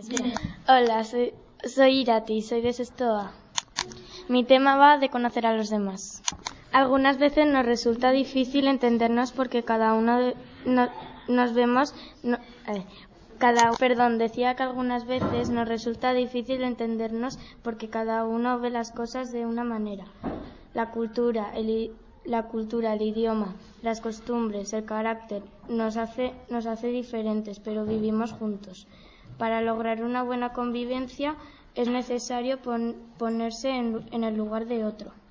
Hola, soy Irati, soy de sexto A. Mi tema va de conocer a los demás. Algunas veces nos resulta difícil entendernos porque cada uno nos vemos... decía que algunas veces nos resulta difícil entendernos porque cada uno ve las cosas de una manera. La cultura, el idioma, las costumbres, el carácter nos hace diferentes, pero vivimos juntos. Para lograr una buena convivencia es necesario ponerse en el lugar de otro.